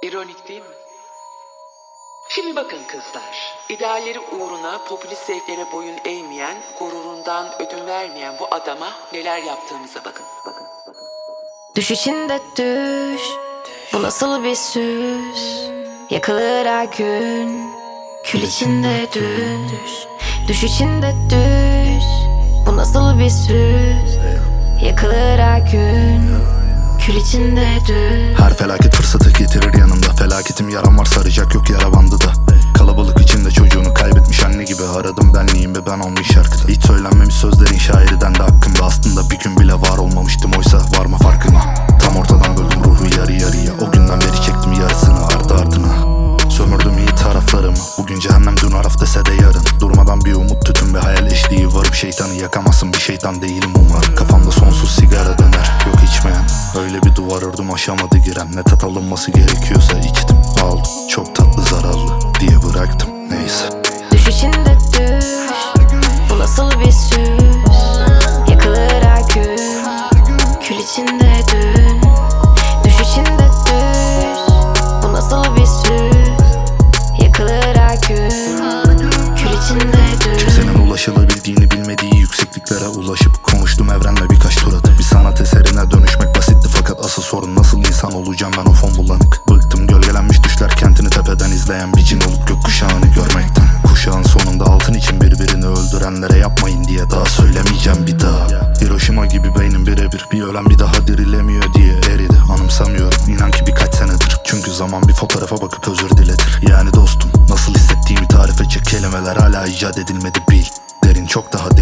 İronik değil mi? Şimdi bakın kızlar, idealleri uğruna popülist zevklere boyun eğmeyen, gururundan ödün vermeyen bu adama neler yaptığımıza bakın. Düş içinde düş, bu nasıl bir süs? Yakılır her gün, kül içinde düş. Düş içinde düş, bu nasıl bir süs? Yakılır her gün, kül içinde düş. Her felaket fırsatı getirir yanımda. Felaketim yaram var, saracak yok yara bandı da. Kalabalık içinde çocuğunu kaybetmiş anne gibi aradım benliğim ve ben olmuş şarkıda. Hiç söylenmemiş sözlerin şairiden de hakkımda. Aslında bir gün bile var olmamıştım, oysa varma farkına. Tam ortadan böldüm ruhu yarı yarıya. O günden beri çektim yarısını ardı ardına. Sömürdüm iyi taraflarımı. Bugün cehennem dün araf dese de yarın. Durmadan bir umut tütün ve hayal eşliği varıp şeytanı yakamazsın, bir şeytan değilim umarım. Kafamda sonsuz sigara döner, yok içmeyen. Öyle bir duvar ördüm aşamadı giren. Ne tat alınması gerekiyorsa içtim, aldım. Çok tatlı zararlı diye bıraktım, neyse. Düş içinde düş, bu nasıl bir süs? Yakılır her gün, kül içinde dün. Düş içinde düş, bu nasıl bir süs? Yakılır her gün, kül içinde dün. Kimsenin ulaşılabildiğini bilmediği yüksekliklere ulaşıp konuştum evrenle birkaç tur atıp. Bir sanat eserine dönüşmek basitti fakat asıl sorun nasıl insan olacağım ben o fon bulanık. Bıktım gölgelenmiş düşler kentini tepeden izleyen bir cin olup gökkuşağını görmekten. Kuşağın sonunda altın için birbirini öldürenlere yapmayın diye daha söylemeyeceğim bir daha. Hiroşima gibi beynim birebir, bir ölen bir daha dirilemiyor diye eridi. Anımsamıyorum inan ki birkaç senedir, çünkü zaman bir fotoğrafa bakıp özür diletir. Yani dostum, nasıl hissettiğimi tarif edecek kelimeler hala icat edilmedi bil. Derin, çok daha